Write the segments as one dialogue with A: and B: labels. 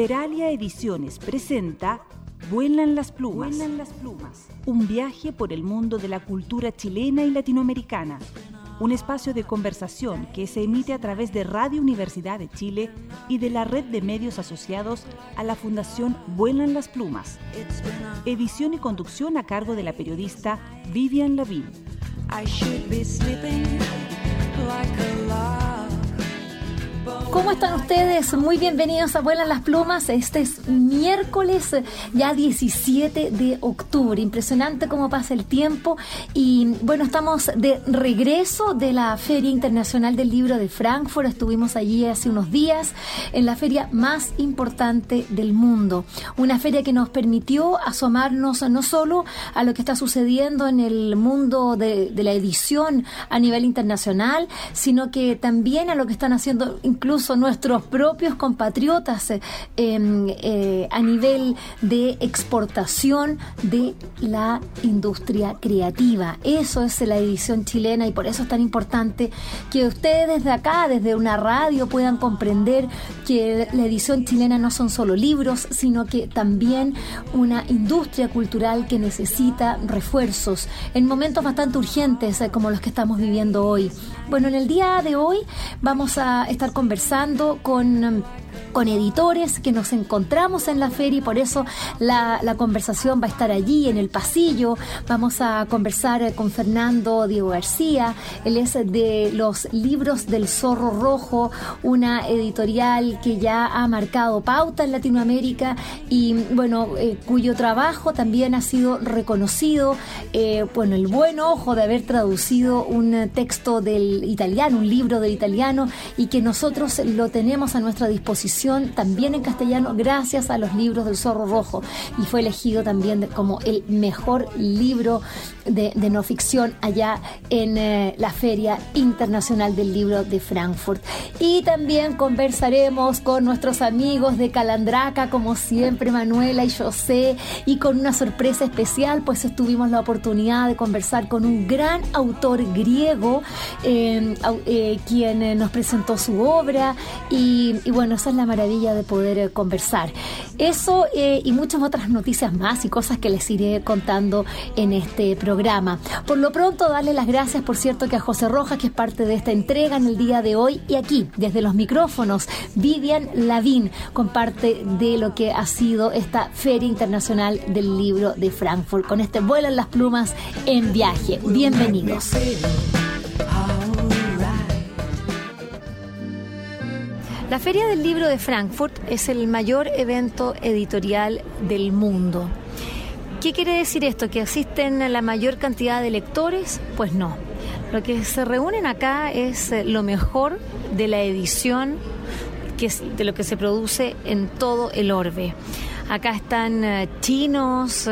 A: Veralia Ediciones presenta Vuelan las plumas. Un viaje por el mundo de la cultura chilena y latinoamericana. Un espacio de conversación que se emite a través de Radio Universidad de Chile y de la red de medios asociados a la Fundación Vuelan las Plumas. Edición y conducción a cargo de la periodista Vivian Lavín.
B: ¿Cómo están ustedes? Muy bienvenidos a Vuelan las Plumas. Este es miércoles, ya 17 de octubre. Impresionante cómo pasa el tiempo. Y bueno, estamos de regreso de la Feria Internacional del Libro de Frankfurt. Estuvimos allí hace unos días en la feria más importante del mundo. Una feria que nos permitió asomarnos no solo a lo que está sucediendo en el mundo de la edición a nivel internacional, sino que también a lo que están haciendo incluso nuestros propios compatriotas a nivel de exportación de la industria creativa. Eso es la edición chilena y por eso es tan importante que ustedes desde acá, desde una radio, puedan comprender que la edición chilena no son solo libros, sino que también una industria cultural que necesita refuerzos en momentos bastante urgentes como los que estamos viviendo hoy. Bueno, en el día de hoy vamos a estar conversando con editores que nos encontramos en la feria y por eso la conversación va a estar allí en el pasillo. Vamos a conversar con Fernando Diego García. Él es de los Libros del Zorro Rojo, una editorial que ya ha marcado pauta en Latinoamérica y bueno, cuyo trabajo también ha sido reconocido, el buen ojo de haber traducido un texto del italiano, un libro del italiano, y que nosotros lo tenemos a nuestra disposición también en castellano gracias a los Libros del Zorro Rojo, y fue elegido también como el mejor libro de no ficción allá en la Feria Internacional del Libro de Frankfurt. Y también conversaremos con nuestros amigos de Calandraca, como siempre, Manuela y José, y con una sorpresa especial, pues tuvimos la oportunidad de conversar con un gran autor griego, quien nos presentó su obra, y bueno, esa es la maravilla de poder conversar. Eso y muchas otras noticias más y cosas que les iré contando en este programa. Por lo pronto, darle las gracias, por cierto, que a José Rojas, que es parte de esta entrega en el día de hoy, y aquí, desde los micrófonos, Vivian Lavín, con parte de lo que ha sido esta Feria Internacional del Libro de Frankfurt, con este Vuelan las Plumas en viaje. Bienvenidos. La Feria del Libro de Frankfurt es el mayor evento editorial del mundo. ¿Qué quiere decir esto? ¿Que asisten la mayor cantidad de lectores? Pues no. Lo que se reúnen acá es lo mejor de la edición, que es de lo que se produce en todo el orbe. Acá están chinos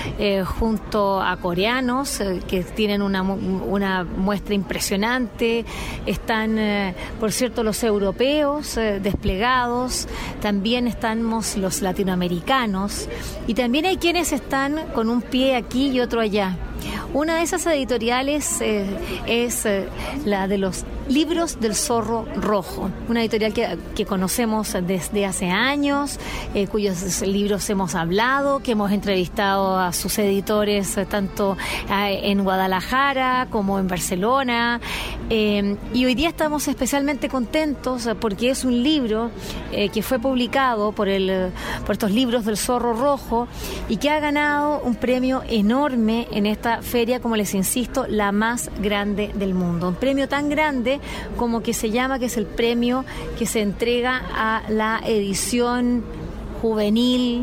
B: junto a coreanos que tienen una muestra impresionante. Están, por cierto, los europeos desplegados. También estamos los latinoamericanos. Y también hay quienes están con un pie aquí y otro allá. Una de esas editoriales es la de los Libros del Zorro Rojo, una editorial que conocemos desde hace años, cuyos libros hemos hablado, que hemos entrevistado a sus editores tanto en Guadalajara como en Barcelona, y hoy día estamos especialmente contentos porque es un libro que fue publicado por estos Libros del Zorro Rojo y que ha ganado un premio enorme en esta feria, como les insisto, la más grande del mundo. Un premio tan grande como que se llama, que es el premio que se entrega a la edición juvenil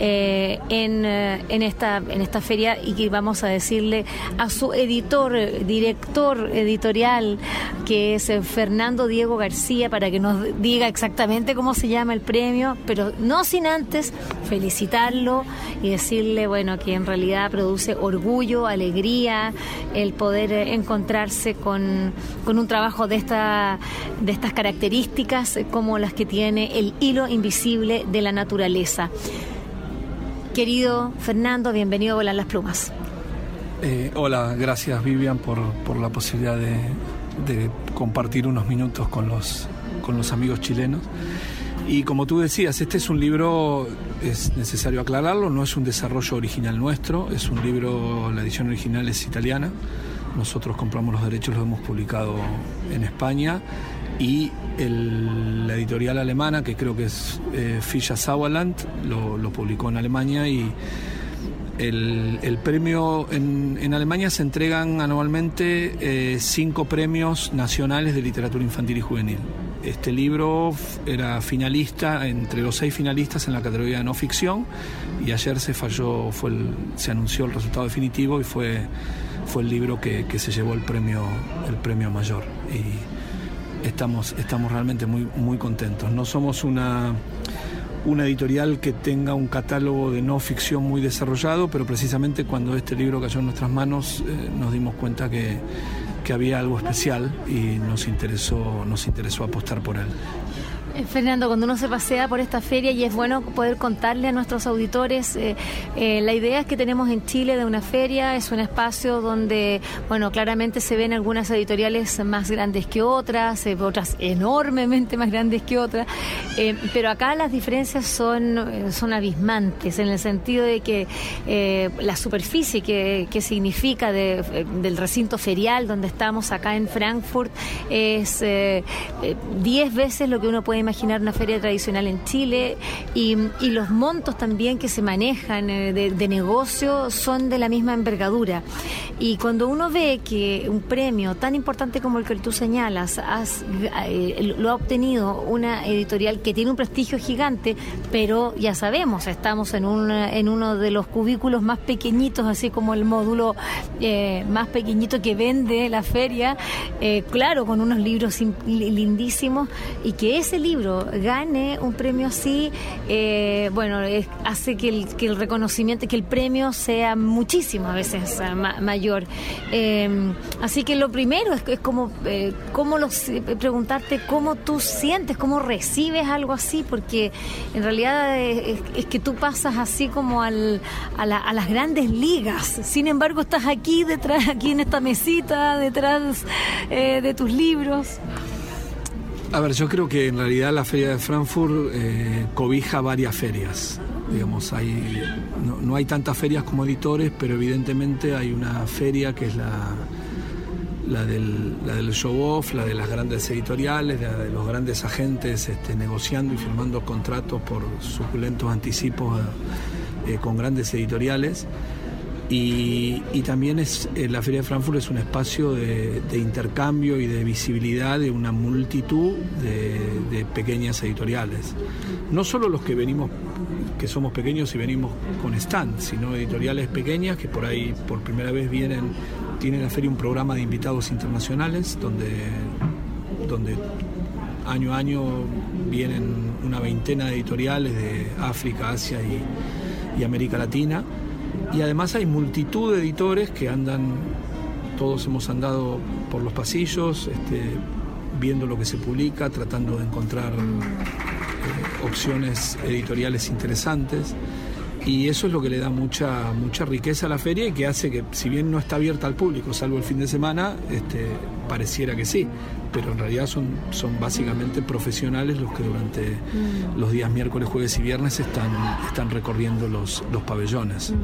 B: en esta feria, y que vamos a decirle a su director editorial, que es Fernando Diego García, para que nos diga exactamente cómo se llama el premio, pero no sin antes felicitarlo y decirle, bueno, que en realidad produce orgullo, alegría el poder encontrarse con un trabajo de estas características, como las que tiene El hilo invisible de la naturaleza. Querido Fernando, bienvenido a Volar las Plumas.
C: Hola, gracias Vivian por la posibilidad de compartir unos minutos con los amigos chilenos. Y como tú decías, este es un libro, es necesario aclararlo, no es un desarrollo original nuestro, es un libro, la edición original es italiana, nosotros compramos los derechos, los hemos publicado en España, y la editorial alemana, que creo que es Fischer Sauerland, lo publicó en Alemania, y el premio en Alemania se entregan anualmente 5 premios nacionales de literatura infantil y juvenil. Este libro era finalista, entre los 6 finalistas en la categoría de no ficción, y ayer se anunció el resultado definitivo y fue el libro que se llevó el premio mayor, y estamos realmente muy, muy contentos. No somos una editorial que tenga un catálogo de no ficción muy desarrollado, pero precisamente cuando este libro cayó en nuestras manos nos dimos cuenta que había algo especial y nos interesó apostar por él.
B: Fernando, cuando uno se pasea por esta feria, y es bueno poder contarle a nuestros auditores, la idea es que tenemos en Chile de una feria, es un espacio donde, bueno, claramente se ven algunas editoriales más grandes que otras enormemente más grandes que otras, pero acá las diferencias son abismantes, en el sentido de que la superficie que significa del recinto ferial donde estamos acá en Frankfurt es 10 veces lo que uno puede imaginar una feria tradicional en Chile, y los montos también que se manejan de negocio son de la misma envergadura. Y cuando uno ve que un premio tan importante como el que tú señalas lo ha obtenido una editorial que tiene un prestigio gigante, pero ya sabemos, estamos en uno de los cubículos más pequeñitos, así como el módulo más pequeñito que vende la feria, claro, con unos libros lindísimos, y que ese libro gane un premio así, hace que el reconocimiento, que el premio sea muchísimo a veces mayor. Así que lo primero es como preguntarte cómo tú sientes, cómo recibes algo así, porque en realidad es que tú pasas así como a las grandes ligas. Sin embargo, estás aquí detrás, aquí en esta mesita, detrás de tus libros.
C: A ver, yo creo que en realidad la Feria de Frankfurt cobija varias ferias. Digamos, no hay tantas ferias como editores, pero evidentemente hay una feria que es la del show-off, la de las grandes editoriales, la de los grandes agentes negociando y firmando contratos por suculentos anticipos con grandes editoriales. Y también la Feria de Frankfurt es un espacio de intercambio y de visibilidad de una multitud de pequeñas editoriales. No solo los que somos pequeños y venimos con stand, sino editoriales pequeñas que por ahí por primera vez tienen en la feria un programa de invitados internacionales donde año a año vienen una veintena de editoriales de África, Asia y América Latina. Y además hay multitud de editores que todos hemos andado por los pasillos, viendo lo que se publica, tratando de encontrar opciones editoriales interesantes. Y eso es lo que le da mucha riqueza a la feria, y que hace que, si bien no está abierta al público, salvo el fin de semana, pareciera que sí, pero en realidad son básicamente profesionales los que durante los días miércoles, jueves y viernes están recorriendo los pabellones.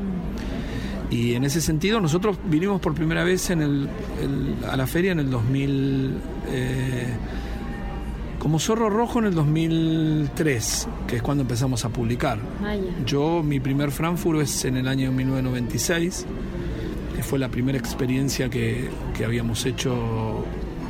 C: Y en ese sentido nosotros vinimos por primera vez a la feria en el 2000, como Zorro Rojo en el 2003, que es cuando empezamos a publicar. Mi primer Frankfurt es en el año 1996, que fue la primera experiencia que habíamos hecho.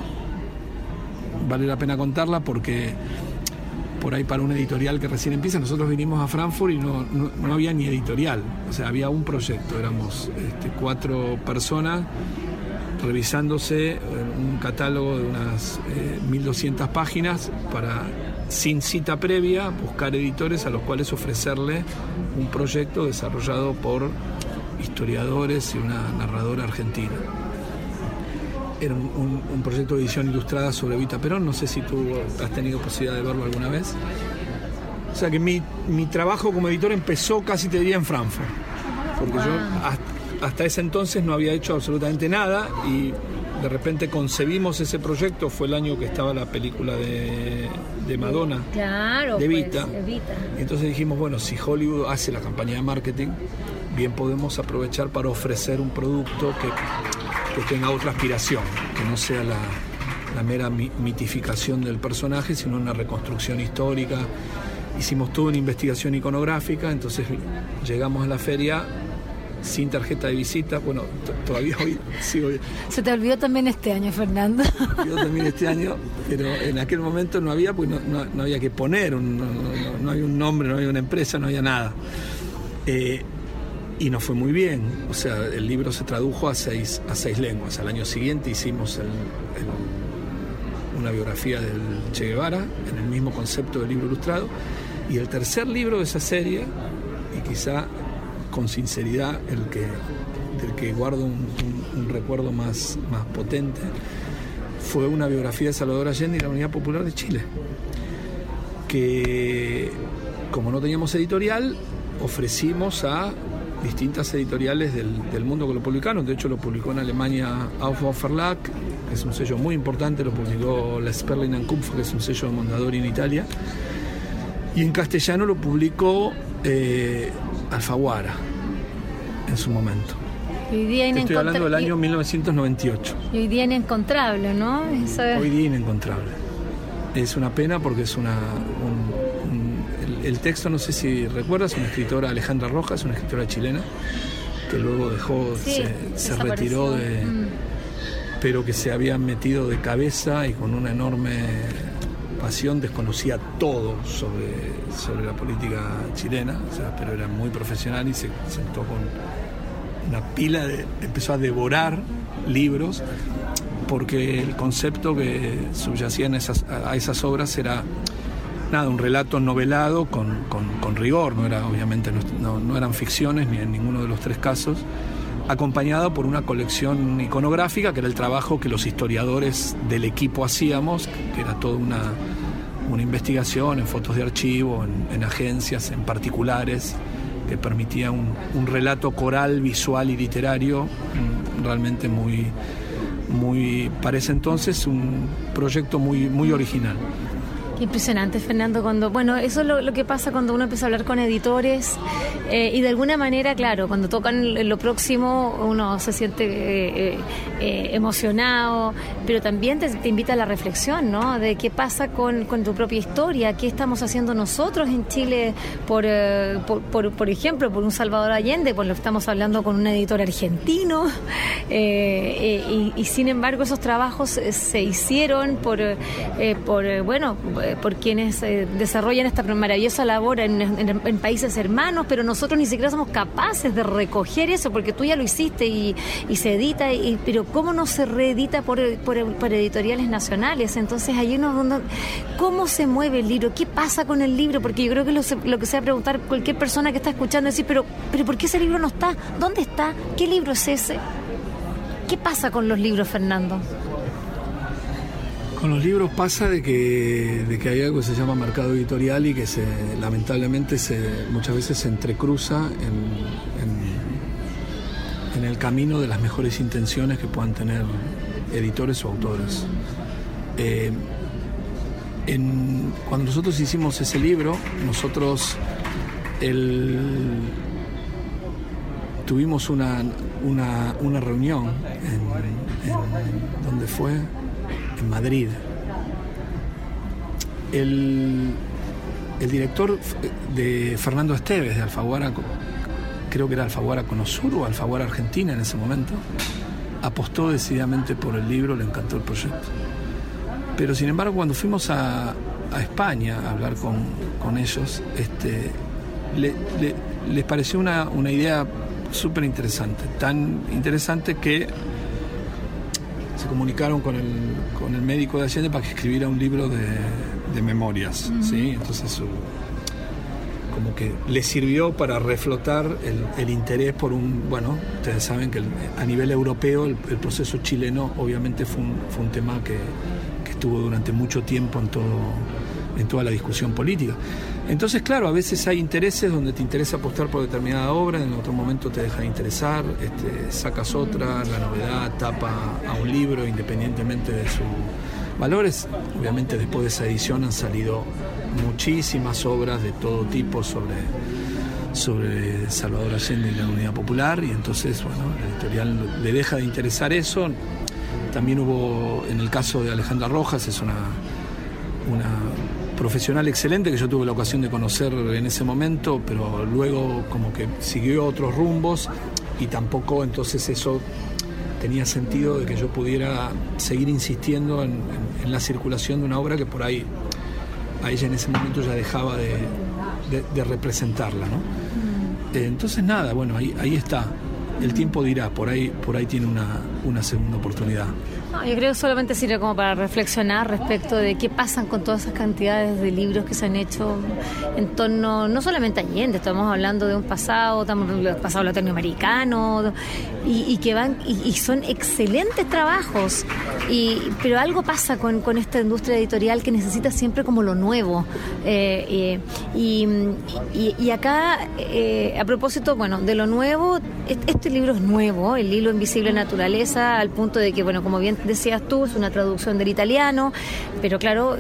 C: Vale la pena contarla porque por ahí, para una editorial que recién empieza, nosotros vinimos a Frankfurt y no había ni editorial, o sea, había un proyecto, éramos 4 personas revisándose un catálogo de unas 1200 páginas para, sin cita previa, buscar editores a los cuales ofrecerle un proyecto desarrollado por historiadores y una narradora argentina. Era un proyecto de edición ilustrada sobre Evita Perón. No sé si tú has tenido posibilidad de verlo alguna vez. O sea que mi trabajo como editor empezó, casi te diría, en Frankfurt, porque yo hasta ese entonces no había hecho absolutamente nada, y de repente concebimos ese proyecto, fue el año que estaba la película de Madonna,
B: claro,
C: de Evita.
B: Pues, Evita.
C: Entonces dijimos, bueno, si Hollywood hace la campaña de marketing, bien podemos aprovechar para ofrecer un producto que tenga otra aspiración, que no sea la mera mitificación del personaje, sino una reconstrucción histórica. Hicimos toda una investigación iconográfica, entonces llegamos a la feria sin tarjeta de visita. Bueno, todavía hoy sigo.
B: Se te olvidó también este año, Fernando.
C: Se me olvidó también este año, pero en aquel momento no había, pues no había que poner, no había un nombre, no había una empresa, no había nada. Y nos fue muy bien, o sea, el libro se tradujo a seis lenguas. Al año siguiente hicimos una biografía del Che Guevara, en el mismo concepto del libro ilustrado, y el tercer libro de esa serie, y quizá con sinceridad del que guardo un recuerdo más potente, fue una biografía de Salvador Allende y la Unidad Popular de Chile, que como no teníamos editorial, ofrecimos a distintas editoriales del mundo que lo publicaron. De hecho, lo publicó en Alemania Aufbau Verlag, que es un sello muy importante, lo publicó la Sperling & Kupfer, que es un sello de Mondadori en Italia, y en castellano lo publicó Alfaguara en su momento.
B: Hoy día
C: estoy hablando del año 1998.
B: Y hoy día inencontrable, ¿no? Eso es...
C: Hoy día inencontrable. Es una pena porque es el texto, no sé si recuerdas, una escritora, Alejandra Rojas, una escritora chilena, que luego dejó,
B: sí,
C: se retiró pero que se había metido de cabeza y con una enorme pasión desconocía todo sobre la política chilena, o sea, pero era muy profesional y se sentó con una pila empezó a devorar libros, porque el concepto que subyacía a esas obras era un relato novelado con rigor, obviamente no eran ficciones ni en ninguno de los tres casos, acompañado por una colección iconográfica, que era el trabajo que los historiadores del equipo hacíamos, que era toda una investigación en fotos de archivo, en agencias, en particulares, que permitía un relato coral, visual y literario realmente muy, para ese entonces, un proyecto muy original.
B: Qué impresionante, Fernando, eso es lo que pasa cuando uno empieza a hablar con editores y de alguna manera, claro, cuando tocan lo próximo uno se siente emocionado, pero también te invita a la reflexión, ¿no? De qué pasa con tu propia historia, qué estamos haciendo nosotros en Chile por ejemplo, por un Salvador Allende, pues lo estamos hablando con un editor argentino y sin embargo esos trabajos se hicieron por quienes desarrollan esta maravillosa labor en países hermanos, pero nosotros ni siquiera somos capaces de recoger eso, porque tú ya lo hiciste y se edita, pero ¿cómo no se reedita por editoriales nacionales? Entonces ahí ¿cómo se mueve el libro? ¿Qué pasa con el libro? Porque yo creo que lo que se va a preguntar cualquier persona que está escuchando es decir, pero ¿por qué ese libro no está? ¿Dónde está? ¿Qué libro es ese? ¿Qué pasa con los libros, Fernando?
C: Con los libros pasa de que hay algo que se llama mercado editorial y que lamentablemente muchas veces se entrecruza en el camino de las mejores intenciones que puedan tener editores o autores. Cuando nosotros hicimos ese libro, nosotros tuvimos una reunión ¿dónde fue? En Madrid. El director de Fernando Esteves, de Alfaguara, creo que era Alfaguara Conosur o Alfaguara Argentina en ese momento, apostó decididamente por el libro, le encantó el proyecto. Pero sin embargo, cuando fuimos a España a hablar con ellos, les pareció una idea súper interesante, tan interesante que se comunicaron con el médico de Allende para que escribiera un libro de memorias, ¿sí? Entonces como que le sirvió para reflotar el interés por ustedes saben que a nivel europeo el proceso chileno obviamente fue un tema que estuvo durante mucho tiempo toda la discusión política. Entonces, claro, a veces hay intereses donde te interesa apostar por determinada obra, en otro momento te deja de interesar, sacas otra, la novedad tapa a un libro independientemente de sus valores. Obviamente después de esa edición han salido muchísimas obras de todo tipo sobre Salvador Allende y la Unidad Popular, y entonces, bueno, la editorial le deja de interesar eso. También hubo, en el caso de Alejandra Rojas, es una profesional excelente que yo tuve la ocasión de conocer en ese momento, pero luego como que siguió otros rumbos y tampoco entonces eso tenía sentido de que yo pudiera seguir insistiendo en la circulación de una obra que por ahí a ella en ese momento ya dejaba de representarla, ¿no? Entonces nada, bueno, ahí está. El tiempo dirá, por ahí tiene una segunda oportunidad.
B: No, yo creo que solamente sirve como para reflexionar respecto de qué pasan con todas esas cantidades de libros que se han hecho en torno, no solamente a Allende, estamos hablando de un pasado latinoamericano, y que van y son excelentes trabajos, pero algo pasa con esta industria editorial que necesita siempre como lo nuevo, y acá a propósito, bueno, de lo nuevo, este libro es nuevo, El hilo invisible de naturaleza, al punto de que, bueno, como bien decías tú, es una traducción del italiano, pero claro,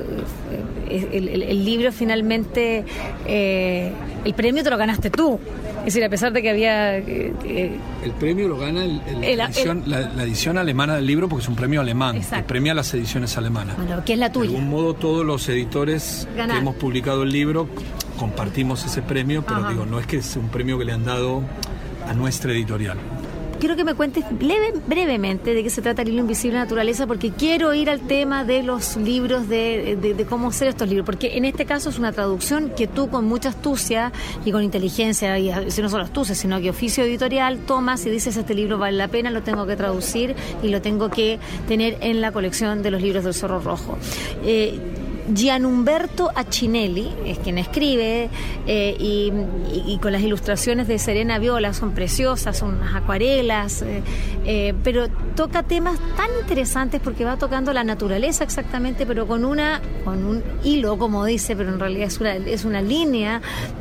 B: el libro finalmente, el premio te lo ganaste tú. Es decir, a pesar de que había...
C: el premio lo gana la edición alemana del libro, porque es un premio alemán, que premia las ediciones alemanas.
B: Bueno, que es la tuya.
C: De algún modo, todos los editores que hemos publicado el libro compartimos ese premio, pero digo, no es que es un premio que le han dado a nuestra editorial.
B: Quiero que me cuentes brevemente de qué se trata El hilo invisible de naturaleza, porque quiero ir al tema de los libros, de cómo hacer estos libros, porque en este caso es una traducción que tú con mucha astucia y con inteligencia, y no solo astucia, sino que oficio editorial, tomas y dices: este libro vale la pena, lo tengo que traducir y lo tengo que tener en la colección de los libros del Zorro Rojo. Gianumberto Accinelli es quien escribe, y con las ilustraciones de Serena Viola, son preciosas, son unas acuarelas, pero toca temas tan interesantes porque va tocando la naturaleza exactamente, pero con un hilo, como dice, pero en realidad es una línea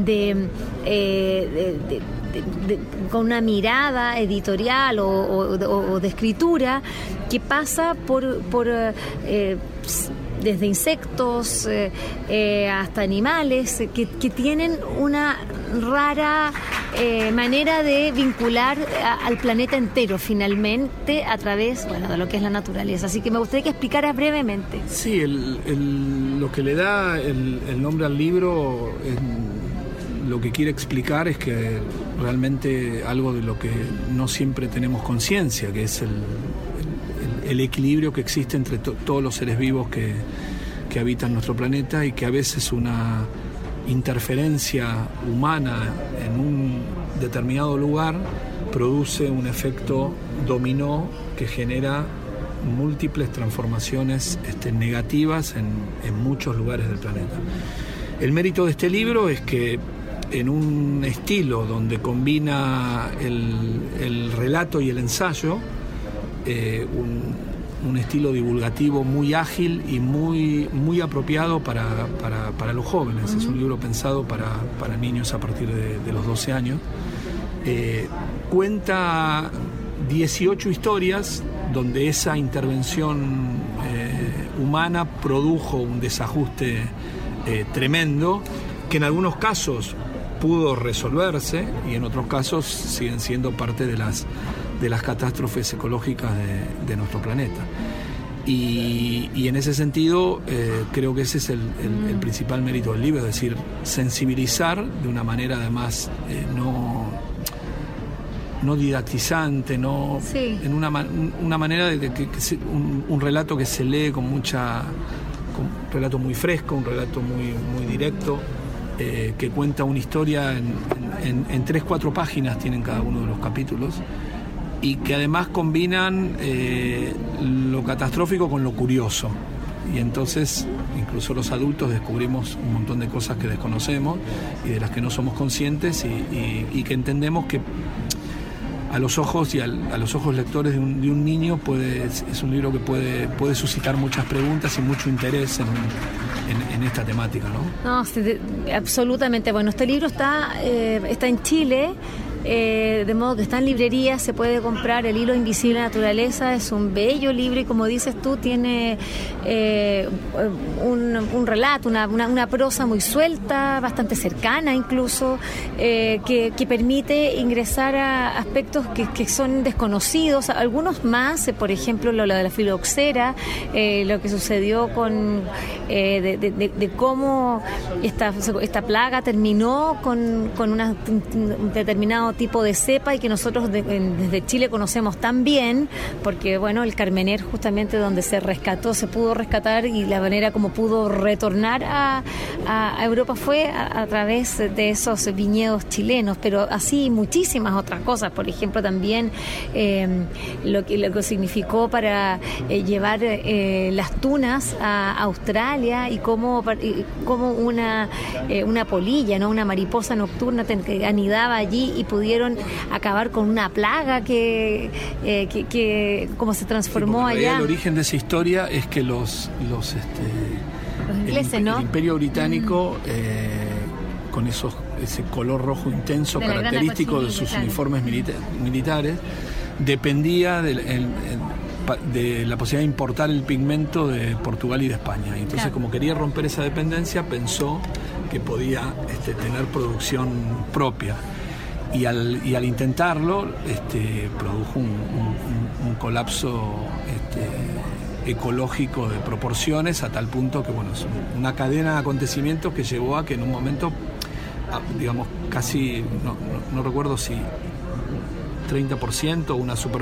B: con una mirada editorial o de escritura que pasa por desde insectos hasta animales que tienen una rara manera de vincular al planeta entero finalmente a través, bueno, de lo que es la naturaleza. Así que me gustaría que explicaras brevemente.
C: Sí, lo que le da el nombre al libro lo que quiere explicar es que realmente algo de lo que no siempre tenemos conciencia, que es el equilibrio que existe entre todos los seres vivos que habitan nuestro planeta, y que a veces una interferencia humana en un determinado lugar produce un efecto dominó que genera múltiples transformaciones negativas en muchos lugares del planeta. El mérito de este libro es que en un estilo donde combina el relato y el ensayo, un estilo divulgativo muy ágil y muy apropiado para los jóvenes. Es un libro pensado para niños a partir de los 12 años. Cuenta 18 historias donde esa intervención humana produjo un desajuste tremendo, que en algunos casos pudo resolverse y en otros casos siguen siendo parte de las catástrofes ecológicas de nuestro planeta. Y en ese sentido creo que ese es el principal mérito del libro, es decir, sensibilizar de una manera además no didactizante, en una manera de que un relato que se lee con un relato muy fresco, un relato muy directo, que cuenta una historia en 3-4 páginas tienen cada uno de los capítulos, y que además combinan lo catastrófico con lo curioso, y entonces incluso los adultos descubrimos un montón de cosas que desconocemos y de las que no somos conscientes, y que entendemos que a los ojos y a los ojos lectores de un niño es un libro que puede suscitar muchas preguntas y mucho interés en esta temática, ¿no?
B: No, sí, absolutamente. Bueno, este libro está en Chile. De modo que está en librerías, se puede comprar. El hilo invisible de la naturaleza es un bello libro y, como dices tú, tiene un relato, una prosa muy suelta, bastante cercana incluso, que permite ingresar a aspectos que son desconocidos, algunos más, por ejemplo lo de la filoxera, lo que sucedió con de cómo esta plaga terminó con un determinado tipo de cepa y que nosotros desde Chile conocemos tan bien, porque bueno, el Carmener, justamente donde se pudo rescatar, y la manera como pudo retornar a Europa fue a través de esos viñedos chilenos, pero así muchísimas otras cosas. Por ejemplo, también lo que significó para llevar las tunas a Australia, y cómo una polilla, ¿no?, una mariposa nocturna que anidaba allí, y pudieron acabar con una plaga que como se transformó allá.
C: El origen de esa historia es que los
B: ingleses, ¿no?,
C: el Imperio Británico, con ese color rojo intenso característico de sus uniformes militares, dependía de la posibilidad de importar el pigmento de Portugal y de España. Y entonces, como quería romper esa dependencia, pensó que podía tener producción propia. Y al intentarlo, produjo un colapso ecológico de proporciones, a tal punto que, bueno, es una cadena de acontecimientos que llevó a que en un momento, digamos, casi, no recuerdo si 30%,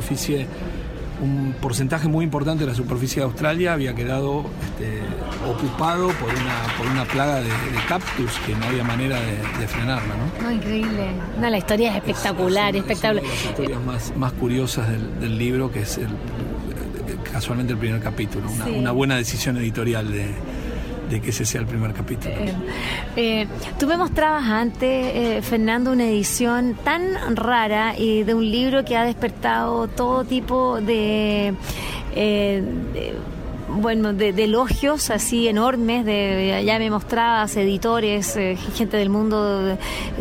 C: un porcentaje muy importante de la superficie de Australia había quedado ocupado por una plaga de cactus que no había manera de frenarla, ¿no?
B: No, increíble. No, la historia es espectacular, espectacular.
C: Es una de las historias más curiosas del libro, que es casualmente el primer capítulo. Una buena decisión editorial de que ese sea el primer capítulo.
B: Tú me mostrabas antes, Fernando, una edición tan rara y de un libro que ha despertado todo tipo de elogios así enormes. Ya me mostrabas editores, gente del mundo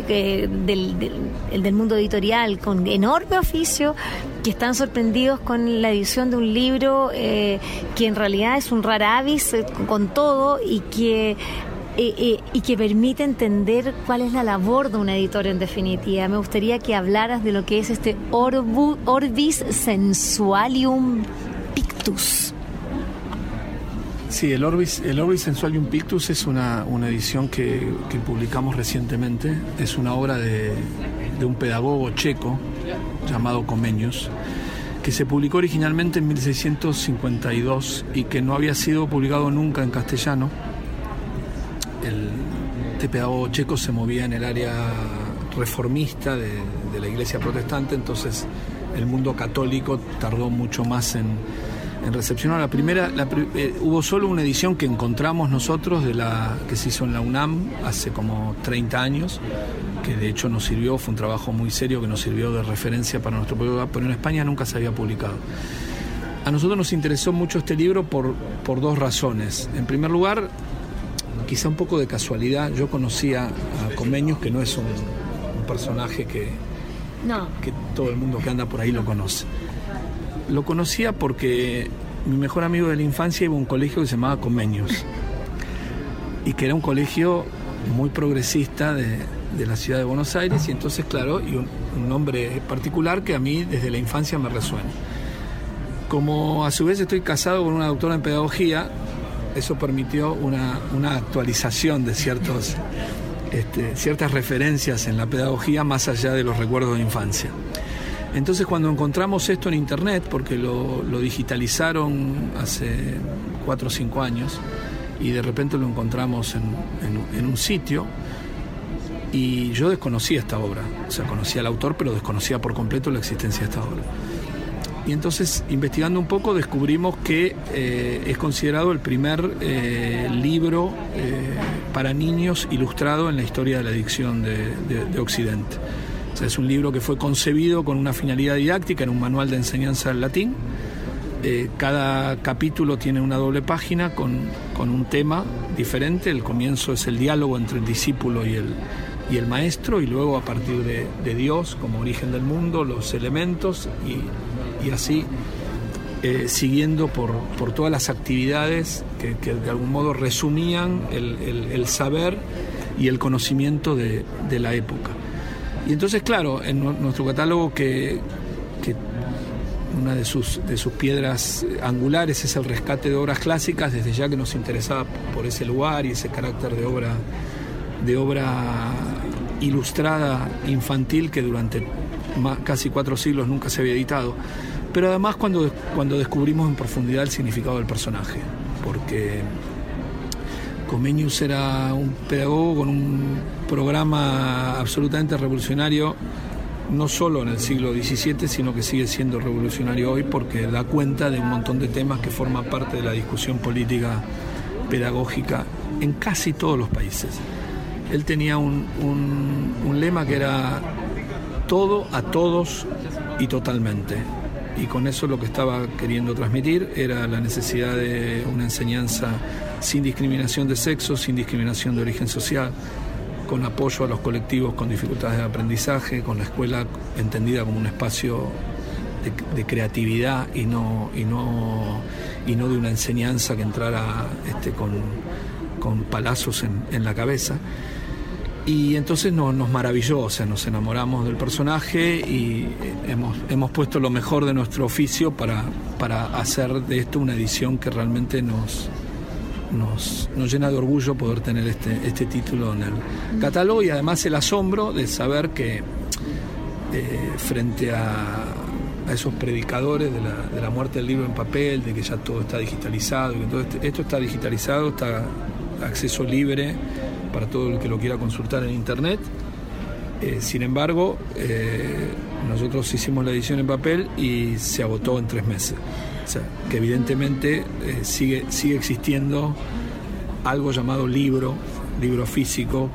B: del mundo editorial con enorme oficio, que están sorprendidos con la edición de un libro que en realidad es un rara avis con todo, y que permite entender cuál es la labor de un editor en definitiva. Me gustaría que hablaras de lo que es este Orbis Sensualium Pictus.
C: Sí, el Orbis Sensualium Pictus es una edición que publicamos recientemente. Es una obra de un pedagogo checo llamado Comenius, que se publicó originalmente en 1652 y que no había sido publicado nunca en castellano. Este pedagogo checo se movía en el área reformista de la Iglesia protestante, entonces el mundo católico tardó mucho más en recepcionar. Hubo solo una edición que encontramos nosotros que se hizo en la UNAM hace como 30 años, que de hecho nos sirvió, fue un trabajo muy serio que nos sirvió de referencia para nuestro pueblo, pero en España nunca se había publicado. A nosotros nos interesó mucho este libro por dos razones. En primer lugar, quizá un poco de casualidad, yo conocía a Comenius, que no es un personaje que todo el mundo que anda por ahí lo conoce. Lo conocía porque mi mejor amigo de la infancia iba a un colegio que se llamaba Comenius, y que era un colegio muy progresista de la ciudad de Buenos Aires, y entonces, claro, y un nombre particular que a mí desde la infancia me resuena. Como a su vez estoy casado con una doctora en pedagogía, eso permitió una actualización de ciertas referencias en la pedagogía más allá de los recuerdos de infancia. Entonces, cuando encontramos esto en internet, porque lo digitalizaron hace 4 o 5 años, y de repente lo encontramos en un sitio, y yo desconocía esta obra, o sea, conocía al autor, pero desconocía por completo la existencia de esta obra. Y entonces, investigando un poco, descubrimos que es considerado el primer libro para niños ilustrado en la historia de la dicción de Occidente. sea, es un libro que fue concebido con una finalidad didáctica en un manual de enseñanza del latín. Cada capítulo tiene una doble página con un tema diferente. El comienzo es el diálogo entre el discípulo y el maestro, y luego a partir de Dios como origen del mundo, los elementos, y así siguiendo por todas las actividades que de algún modo resumían el saber y el conocimiento de la época. Y entonces, claro, en nuestro catálogo que una de sus piedras angulares es el rescate de obras clásicas, desde ya que nos interesaba por ese lugar y ese carácter de obra ilustrada infantil que durante casi 4 siglos nunca se había editado. Pero además cuando descubrimos en profundidad el significado del personaje, porque Comenius era un pedagogo con un programa absolutamente revolucionario, no solo en el siglo XVII, sino que sigue siendo revolucionario hoy, porque da cuenta de un montón de temas que forman parte de la discusión política pedagógica en casi todos los países. Él tenía un lema que era todo, a todos y totalmente. Y con eso lo que estaba queriendo transmitir era la necesidad de una enseñanza sin discriminación de sexo, sin discriminación de origen social, con apoyo a los colectivos con dificultades de aprendizaje, con la escuela entendida como un espacio de creatividad y no de una enseñanza que entrara con palazos en la cabeza. Y entonces nos maravilló, o sea, nos enamoramos del personaje y hemos puesto lo mejor de nuestro oficio para hacer de esto una edición que realmente nos llena de orgullo poder tener este título en el catálogo, y además el asombro de saber que frente a esos predicadores de la muerte del libro en papel, de que ya todo está digitalizado, y que todo esto está digitalizado, está acceso libre para todo el que lo quiera consultar en internet. Sin embargo, nosotros hicimos la edición en papel y se agotó en 3 meses. O sea, que evidentemente sigue existiendo algo llamado libro físico,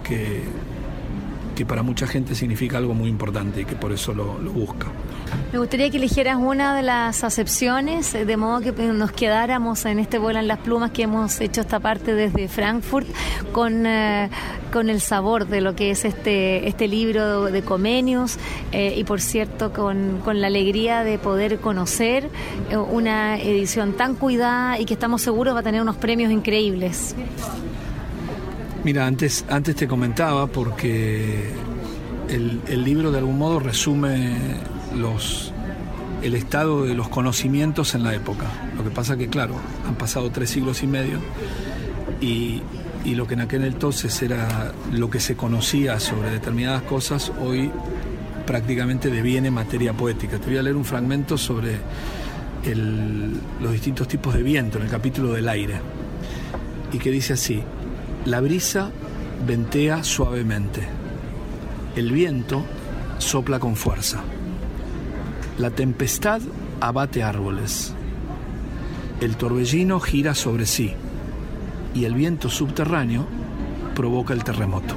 C: que para mucha gente significa algo muy importante y que por eso lo busca.
B: Me gustaría que eligieras una de las acepciones, de modo que nos quedáramos en este Vuelan las Plumas, que hemos hecho esta parte desde Frankfurt, con el sabor de lo que es este libro de Comenius, y por cierto con la alegría de poder conocer una edición tan cuidada y que estamos seguros va a tener unos premios increíbles.
C: Mira, antes te comentaba, porque el libro de algún modo resume el estado de los conocimientos en la época. Lo que pasa que, claro, han pasado 3 siglos y medio y lo que en aquel entonces era lo que se conocía sobre determinadas cosas, hoy prácticamente deviene materia poética. Te voy a leer un fragmento sobre los distintos tipos de viento en el capítulo del aire, y que dice así: la brisa ventea suavemente, el viento sopla con fuerza, la tempestad abate árboles, el torbellino gira sobre sí y el viento subterráneo provoca el terremoto.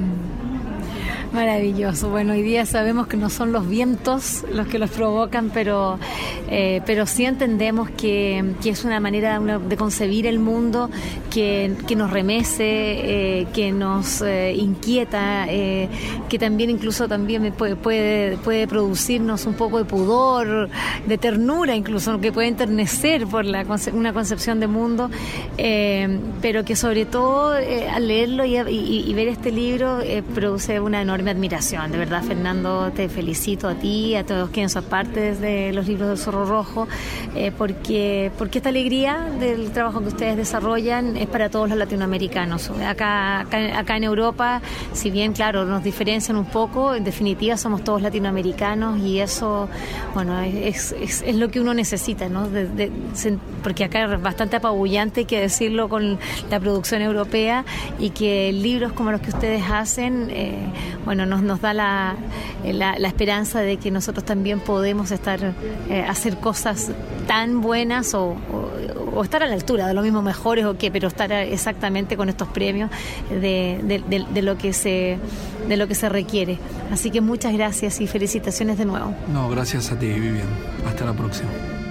B: Maravilloso. Bueno, hoy día sabemos que no son los vientos los que los provocan, pero sí entendemos que es una manera de concebir el mundo que nos remece, que nos inquieta, que también incluso puede producirnos un poco de pudor, de ternura incluso, que puede enternecer por una concepción de mundo, pero que sobre todo al leerlo y ver este libro produce una enorme admiración. De verdad, Fernando, te felicito a ti, a todos quienes son parte de los libros del Zorro Rojo, porque esta alegría del trabajo que ustedes desarrollan es para todos los latinoamericanos. Acá en Europa, si bien, claro, nos diferencian un poco, en definitiva somos todos latinoamericanos, y eso, bueno, es lo que uno necesita, ¿no? Porque acá es bastante apabullante, hay que decirlo, con la producción europea, y que libros como los que ustedes hacen, bueno, nos da la esperanza de que nosotros también podemos hacer cosas tan buenas o estar a la altura de lo mismo, mejores o qué, pero estar exactamente con estos premios de lo que se requiere. Así que muchas gracias y felicitaciones de nuevo.
C: No, gracias a ti, Vivian. Hasta la próxima.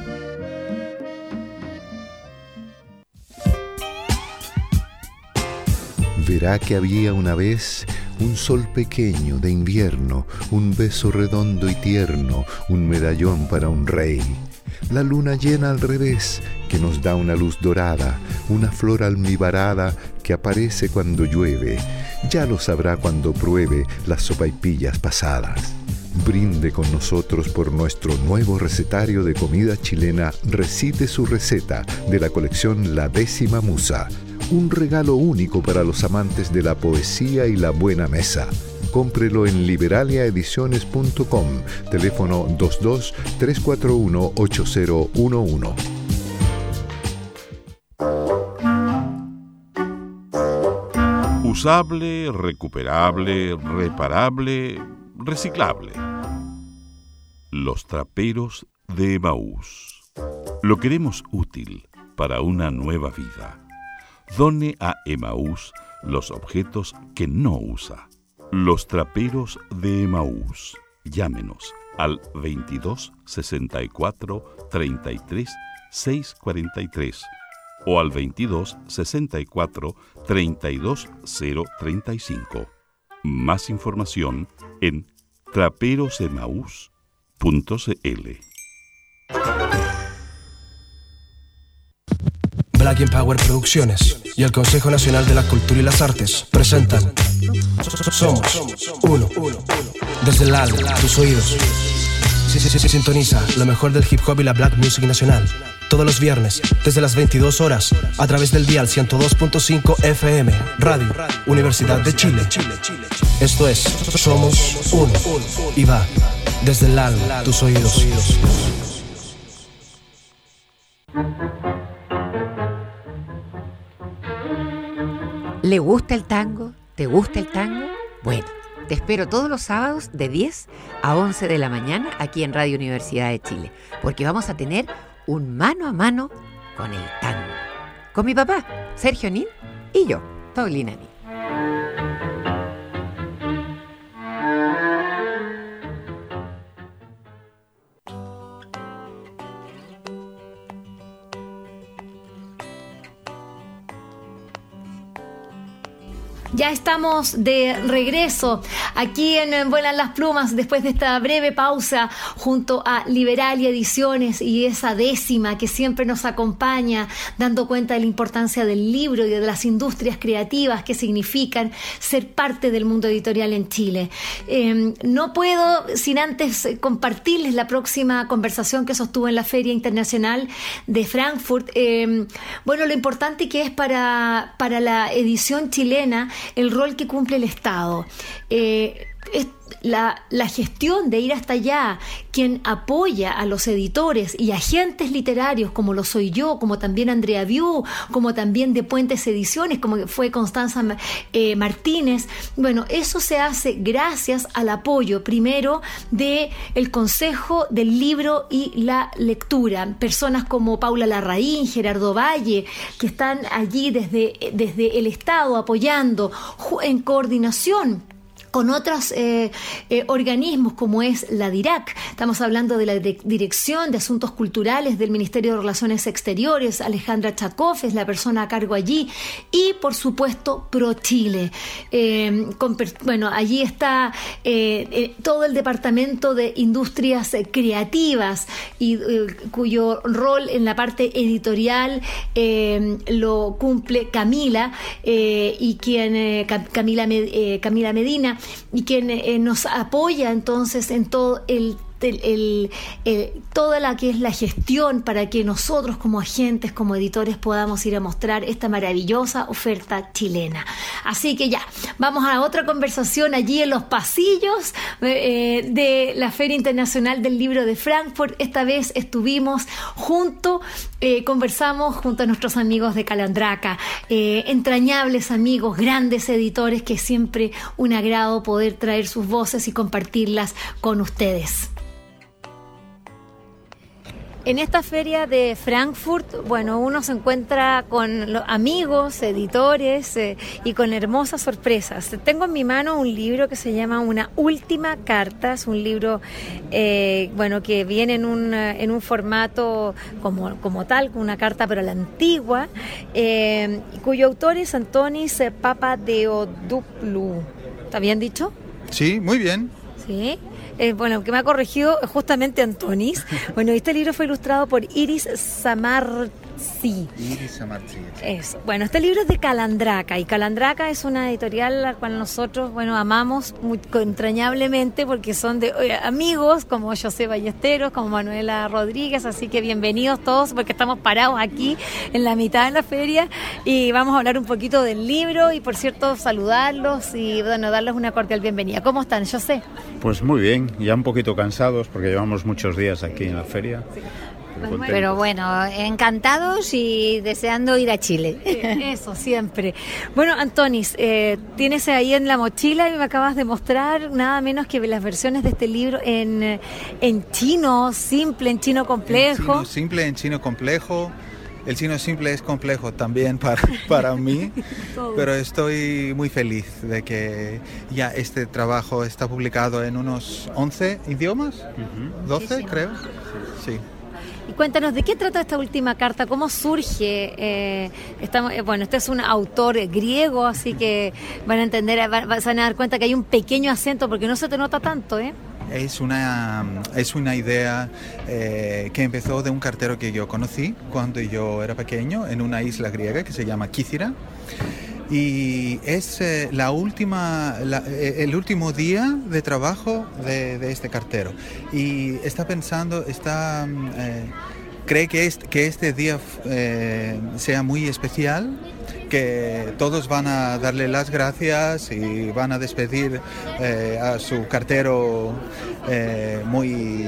D: Verá que había una vez un sol pequeño de invierno, un beso redondo y tierno, un medallón para un rey. La luna llena al revés, que nos da una luz dorada, una flor almibarada que aparece cuando llueve. Ya lo sabrá cuando pruebe las sopaipillas pasadas. Brinde con nosotros por nuestro nuevo recetario de comida chilena. Recite su receta de la colección La Décima Musa. Un regalo único para los amantes de la poesía y la buena mesa. Cómprelo en liberaliaediciones.com, teléfono 22-341-8011.
E: Usable, recuperable, reparable, reciclable. Los traperos de Emaús. Lo queremos útil para una nueva vida. Done a Emaús los objetos que no usa. Los traperos de Emaús. Llámenos al 22 64 33 643 o al 22 64 32 035. Más información en traperosemaús.cl.
F: Black Empower Producciones y el Consejo Nacional de la Cultura y las Artes presentan Somos Uno. Desde el alma, tus oídos. Sintoniza lo mejor del hip hop y la black music nacional. Todos los viernes, desde las 22 horas, a través del dial 102.5 FM, Radio Universidad de Chile. Esto es Somos Uno. Y va desde el alma, tus oídos.
G: ¿Le gusta el tango? ¿Te gusta el tango? Bueno, te espero todos los sábados de 10 a 11 de la mañana aquí en Radio Universidad de Chile, porque vamos a tener un mano a mano con el tango. Con mi papá, Sergio Nin, y yo, Paulina Nin.
B: Ya estamos de regreso aquí en Vuelan las Plumas después de esta breve pausa junto a Liberalia Ediciones y esa décima que siempre nos acompaña dando cuenta de la importancia del libro y de las industrias creativas que significan ser parte del mundo editorial en Chile. No puedo sin antes compartirles la próxima conversación que sostuvo en la Feria Internacional de Frankfurt. Bueno, lo importante que es para la edición chilena el rol que cumple el Estado. La gestión de ir hasta allá, quien apoya a los editores y agentes literarios, como lo soy yo, como también Andrea Viu, como también de Puentes Ediciones, como fue Constanza Martínez. Bueno, eso se hace gracias al apoyo, primero, del Consejo del Libro y la Lectura. Personas como Paula Larraín, Gerardo Valle, que están allí desde el Estado apoyando en coordinación con otros organismos como es la DIRAC. Estamos hablando de la Dirección de Asuntos Culturales del Ministerio de Relaciones Exteriores. Alejandra Chakov es la persona a cargo allí, y por supuesto ProChile. Bueno, allí está todo el Departamento de Industrias Creativas y cuyo rol en la parte editorial lo cumple Camila y quien Camila Medina, y quien nos apoya entonces en todo el toda la que es la gestión para que nosotros como agentes, como editores podamos ir a mostrar esta maravillosa oferta chilena. Así que ya, vamos a otra conversación allí en los pasillos de la Feria Internacional del Libro de Frankfurt. Esta vez estuvimos conversamos junto a nuestros amigos de Calandraca, entrañables amigos, grandes editores, que es siempre un agrado poder traer sus voces y compartirlas con ustedes. En esta feria de Frankfurt, bueno, uno se encuentra con los amigos, editores y con hermosas sorpresas. Tengo en mi mano un libro que se llama Una Última Carta. Es un libro, que viene en un formato como tal, una carta pero a la antigua, cuyo autor es Antonis Papadeodoulou. ¿Está bien dicho?
H: Sí, muy bien.
B: Sí. Que me ha corregido justamente Antonis. Bueno, este libro fue ilustrado por Iris Samartzi. Eso. Bueno, este libro es de Calandraca, y Calandraca es una editorial a la cual nosotros, amamos muy entrañablemente, porque son de amigos como José Ballesteros, como Manuela Rodríguez, así que bienvenidos todos, porque estamos parados aquí en la mitad de la feria y vamos a hablar un poquito del libro y, por cierto, saludarlos y darles una cordial bienvenida. ¿Cómo están, José?
I: Pues muy bien, ya un poquito cansados porque llevamos muchos días aquí en la feria. Sí.
J: Pero bueno, encantados y deseando ir a Chile.
B: Eso, siempre. Bueno, Antonis, tienes ahí en la mochila y me acabas de mostrar nada menos que las versiones de este libro en chino simple, en chino complejo.
H: En chino simple, en chino complejo. El chino simple es complejo también para mí, pero estoy muy feliz de que ya este trabajo está publicado en unos 11 idiomas, 12 sí. Creo. Sí.
B: Y cuéntanos, ¿de qué trata esta última carta? ¿Cómo surge? Este es un autor griego, así que van a entender, se van a dar cuenta que hay un pequeño acento, porque no se te nota tanto, ¿eh?
H: Es una idea que empezó de un cartero que yo conocí cuando yo era pequeño en una isla griega que se llama Kíthira. Y es el último día de trabajo de este cartero. Y cree que este día sea muy especial, que todos van a darle las gracias y van a despedir a su cartero muy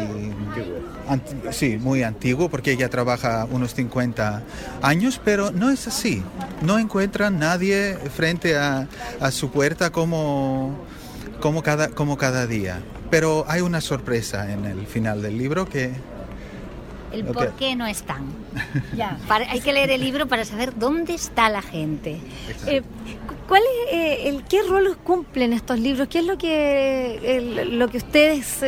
H: antiguo, porque ella trabaja unos 50 años, pero no es así. No encuentran nadie frente a su puerta como cada día. Pero hay una sorpresa en el final del libro que...
J: El por qué no están. Hay que leer el libro para saber dónde está la gente.
B: ¿Cuál es qué roles cumplen estos libros? ¿Qué es lo que ustedes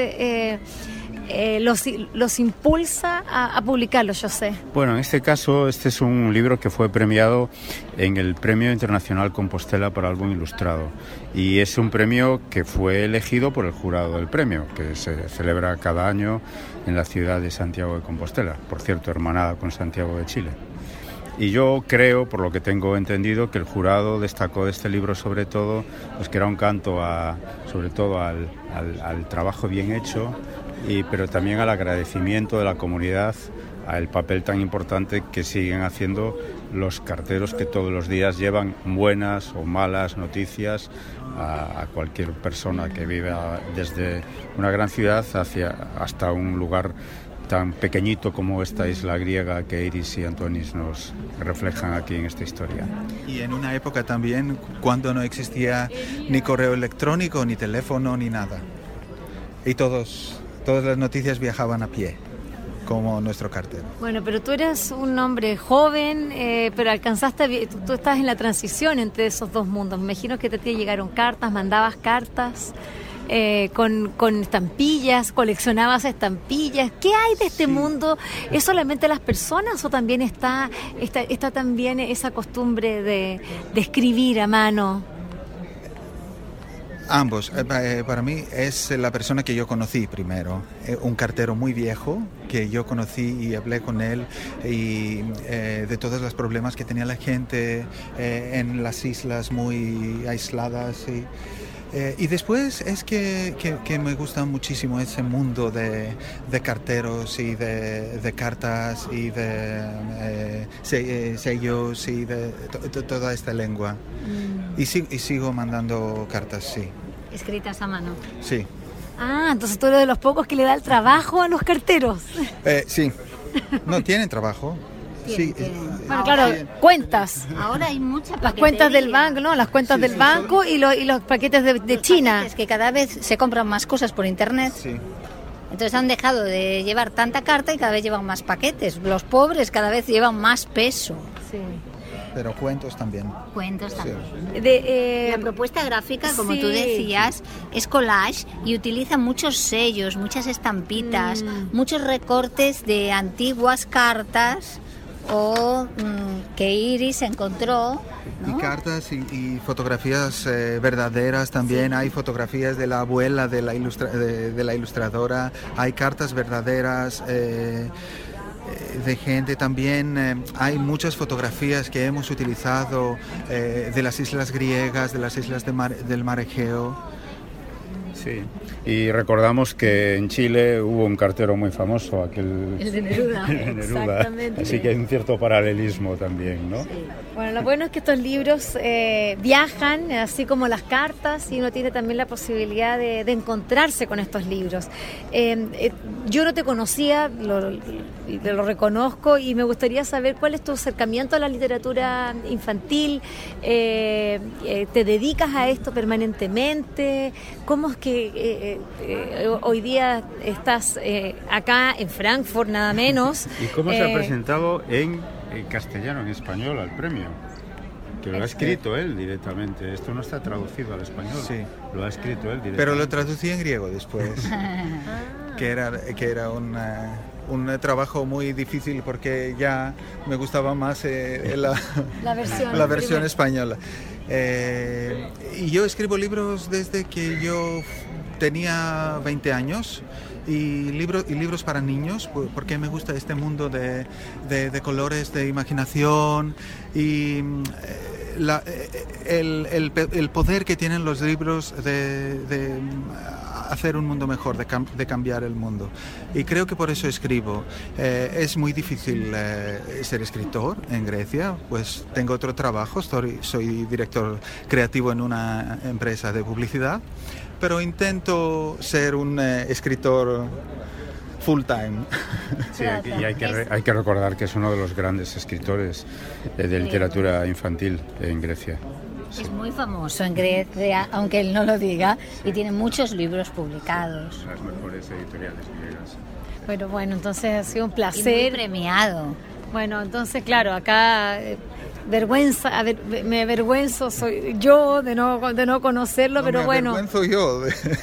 B: los impulsa a publicarlos, José?
I: Bueno, en este caso, este es un libro que fue premiado en el Premio Internacional Compostela para Álbum Ilustrado, y es un premio que fue elegido por el jurado del premio, que se celebra cada año en la ciudad de Santiago de Compostela, por cierto, hermanada con Santiago de Chile. Y yo creo, por lo que tengo entendido, que el jurado destacó de este libro sobre todo, pues que era un canto sobre todo al trabajo bien hecho, pero también al agradecimiento de la comunidad al papel tan importante que siguen haciendo los carteros, que todos los días llevan buenas o malas noticias a cualquier persona que viva desde una gran ciudad hasta un lugar tan pequeñito como esta isla griega que Iris y Antonis nos reflejan aquí en esta historia.
H: Y en una época también cuando no existía ni correo electrónico, ni teléfono, ni nada. Y todas las noticias viajaban a pie, como nuestro cartero.
B: Bueno, pero tú eras un hombre joven, pero tú estás en la transición entre esos dos mundos. Me imagino que te llegaron cartas, mandabas cartas con estampillas, coleccionabas estampillas. ¿Qué hay de este mundo? ¿Es solamente las personas o también está también esa costumbre de escribir a mano?
H: Ambos. Para mí es la persona que yo conocí primero, un cartero muy viejo que yo conocí y hablé con él y de todos los problemas que tenía la gente en las islas muy aisladas Y después es que me gusta muchísimo ese mundo de carteros y de cartas y de sellos y de toda esta lengua. Y sigo mandando cartas, sí.
J: ¿Escritas a mano?
H: Sí.
B: Ah, entonces tú eres de los pocos que le da el trabajo a los carteros.
H: Sí. No, tienen trabajo. Sí.
B: Bueno, claro, cuentas.
J: Ahora hay muchas
B: las cuentas del banco, ¿no? Las cuentas del banco y los paquetes de China.
J: Es que cada vez se compran más cosas por internet.
H: Sí.
J: Entonces han dejado de llevar tanta carta y cada vez llevan más paquetes. Los pobres cada vez llevan más peso.
B: Sí.
H: Pero cuentos también.
J: Cuentos también.
H: Sí.
J: La propuesta gráfica, como tú decías, es collage y utiliza muchos sellos, muchas estampitas, muchos recortes de antiguas cartas o que Iris encontró, ¿no?
H: Y cartas y fotografías verdaderas también. Sí. Hay fotografías de la abuela de la ilustradora, hay cartas verdaderas de gente también. Hay muchas fotografías que hemos utilizado de las islas griegas, de las islas del Mar Egeo.
I: Sí, y recordamos que en Chile hubo un cartero muy famoso, el
B: de Neruda.
I: Exactamente. Así que hay un cierto paralelismo también, ¿no?
B: Sí. Bueno, lo bueno es que estos libros viajan, así como las cartas, y uno tiene también la posibilidad de encontrarse con estos libros. Yo no te conocía, lo reconozco, y me gustaría saber cuál es tu acercamiento a la literatura infantil. ¿Te dedicas a esto permanentemente? ¿Cómo es que hoy día estás acá en Frankfurt, nada menos?
I: ¿Y cómo se ha presentado en castellano, en español, al premio? Que lo ha escrito él directamente. Esto no está traducido al español. Sí. Lo ha escrito él directamente.
H: Pero lo traducí en griego después. que era un trabajo muy difícil porque ya me gustaba más la versión española. Y yo escribo libros desde que yo tenía 20 años y libros para niños, porque me gusta este mundo de colores, de imaginación y el poder que tienen los libros de hacer un mundo mejor, de cambiar el mundo. Y creo que por eso escribo. Es muy difícil ser escritor en Grecia, pues tengo otro trabajo, soy director creativo en una empresa de publicidad, pero intento ser un escritor full time.
I: Sí, y hay que recordar que es uno de los grandes escritores de literatura infantil en Grecia.
J: Sí. Es muy famoso en Grecia, aunque él no lo diga, y tiene muchos libros publicados.
I: Las mejores editoriales griegas.
B: Bueno, entonces ha sido un placer.
J: Y muy premiado.
B: Bueno, entonces, claro, acá me avergüenzo soy yo de no conocerlo,
H: no,
B: pero
H: me
B: bueno.
H: avergüenzo yo.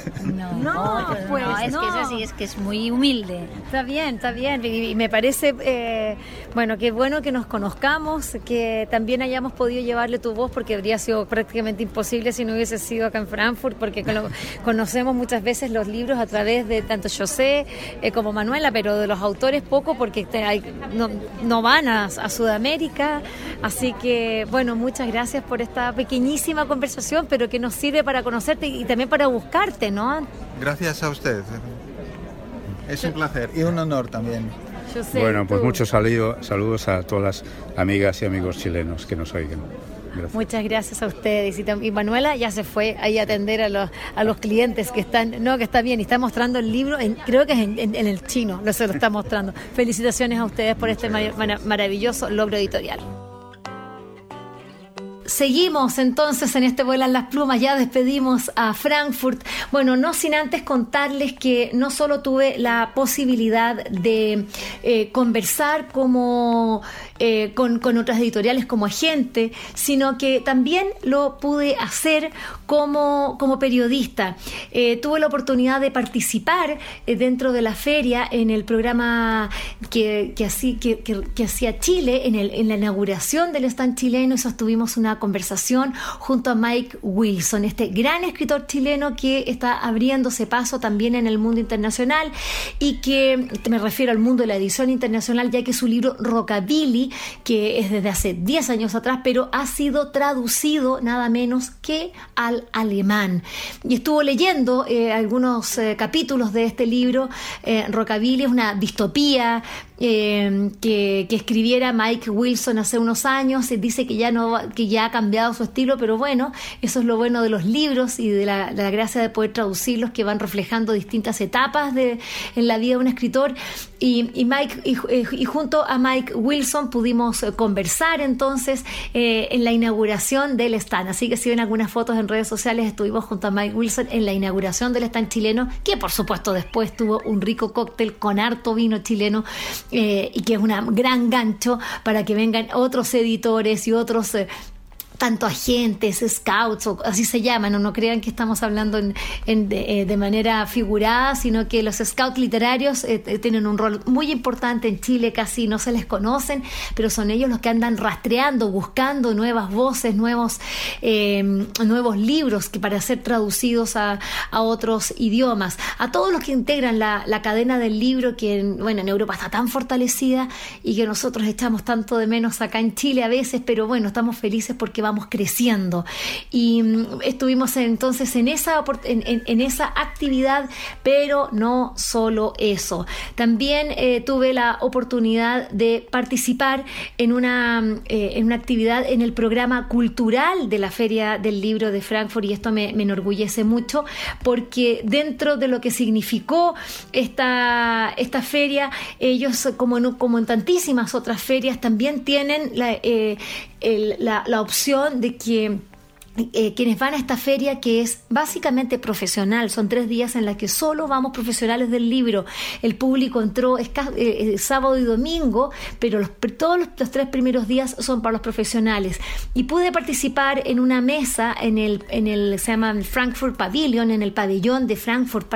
J: Es que es así, es que es muy humilde.
B: Está bien, y me parece, qué bueno que nos conozcamos, que también hayamos podido llevarle tu voz, porque habría sido prácticamente imposible si no hubiese sido acá en Frankfurt, porque conocemos muchas veces los libros a través de tanto José como Manuela, pero de los autores poco, porque no van a Sudamérica, así que, bueno, muchas gracias por esta pequeñísima conversación, pero que nos sirve para conocerte y también para buscarte, ¿no?
H: Gracias a usted. Es un placer y un honor también.
I: Bueno, pues muchos saludos a todas las amigas y amigos chilenos que nos oigan. Gracias.
B: Muchas gracias a ustedes. Y Manuela ya se fue ahí a atender a los clientes que está bien, y está mostrando el libro, creo que es en el chino, se lo está mostrando. Felicitaciones a ustedes por este maravilloso logro editorial. Seguimos entonces en este Vuelan las Plumas, ya despedimos a Frankfurt. Bueno, no sin antes contarles que no solo tuve la posibilidad de conversar con otras editoriales como agente, sino que también lo pude hacer como periodista. Tuve la oportunidad de participar dentro de la feria en el programa que hacía Chile, en la inauguración del stand chileno, y sostuvimos una conversación junto a Mike Wilson, este gran escritor chileno que está abriéndose paso también en el mundo internacional, y que me refiero al mundo de la edición internacional, ya que su libro Rockabilly, que es desde hace 10 años atrás, pero ha sido traducido nada menos que al alemán. Y estuvo leyendo algunos capítulos de este libro. Rockabilly es una distopía que escribiera Mike Wilson hace unos años. Dice que ya ha cambiado su estilo, pero bueno, eso es lo bueno de los libros y de la gracia de poder traducirlos, que van reflejando distintas etapas en la vida de un escritor. Y junto a Mike Wilson pudimos conversar entonces en la inauguración del stand. Así que si ven algunas fotos en redes sociales, estuvimos junto a Mike Wilson en la inauguración del stand chileno, que por supuesto después tuvo un rico cóctel con harto vino chileno, y que es un gran gancho para que vengan otros editores y otros tanto agentes, scouts, o así se llaman, no crean que estamos hablando de manera figurada, sino que los scouts literarios tienen un rol muy importante en Chile. Casi no se les conocen, pero son ellos los que andan rastreando, buscando nuevas voces, nuevos libros para ser traducidos a otros idiomas. A todos los que integran la cadena del libro, que en Europa está tan fortalecida y que nosotros echamos tanto de menos acá en Chile a veces, pero bueno, estamos felices porque vamos creciendo. Y estuvimos entonces en esa actividad, pero no solo eso. También tuve la oportunidad de participar en una actividad en el programa cultural de la Feria del Libro de Frankfurt, y esto me enorgullece mucho, porque dentro de lo que significó esta feria, ellos, como en tantísimas otras ferias, también tienen la opción de que quienes van a esta feria, que es básicamente profesional, son 3 días en los que solo vamos profesionales del libro. El público entró sábado y domingo, pero todos los 3 primeros días son para los profesionales. Y pude participar en una mesa se llama Frankfurt Pavilion, en el pabellón de Frankfurt,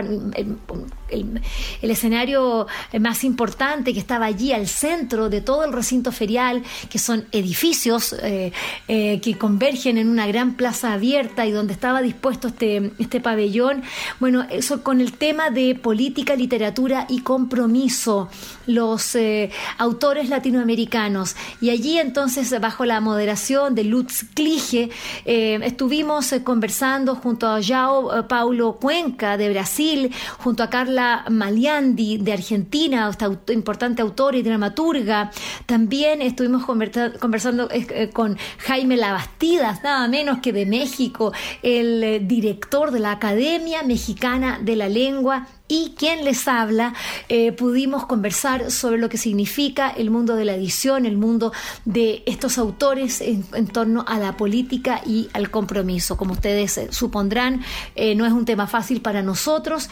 B: el escenario más importante, que estaba allí al centro de todo el recinto ferial, que son edificios que convergen en una gran plaza abierta, y donde estaba dispuesto este pabellón. Bueno, eso con el tema de política, literatura y compromiso, los autores latinoamericanos. Y allí entonces, bajo la moderación de Lutz Klige, estuvimos conversando junto a João Paulo Cuenca de Brasil, junto a Carla Maliandi de Argentina, esta importante autora y dramaturga. También estuvimos conversando con Jaime Labastidas, nada menos que de México, el director de la Academia Mexicana de la Lengua, y quien les habla. Pudimos conversar sobre lo que significa el mundo de la edición, el mundo de estos autores en torno a la política y al compromiso. Como ustedes supondrán, no es un tema fácil para nosotros.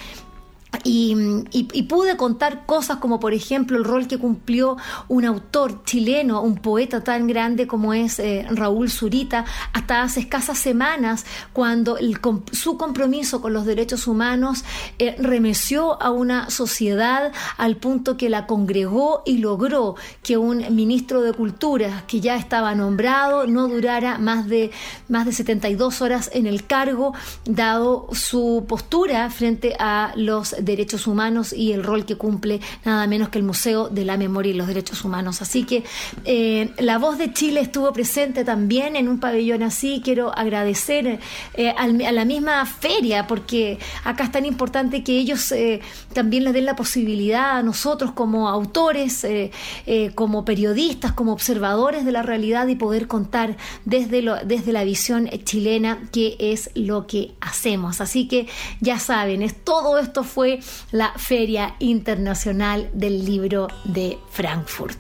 B: Y pude contar cosas como, por ejemplo, el rol que cumplió un autor chileno, un poeta tan grande como es Raúl Zurita, hasta hace escasas semanas, cuando su compromiso con los derechos humanos remeció a una sociedad al punto que la congregó y logró que un ministro de Cultura, que ya estaba nombrado, no durara más de 72 horas en el cargo, dado su postura frente a los derechos humanos y el rol que cumple nada menos que el Museo de la Memoria y los Derechos Humanos. Así que La Voz de Chile estuvo presente también en un pabellón así. Quiero agradecer a la misma feria, porque acá es tan importante que ellos también les den la posibilidad a nosotros como autores, como periodistas, como observadores de la realidad, y poder contar desde la visión chilena qué es lo que hacemos. Así que ya saben, todo esto fue la Feria Internacional del Libro de Frankfurt.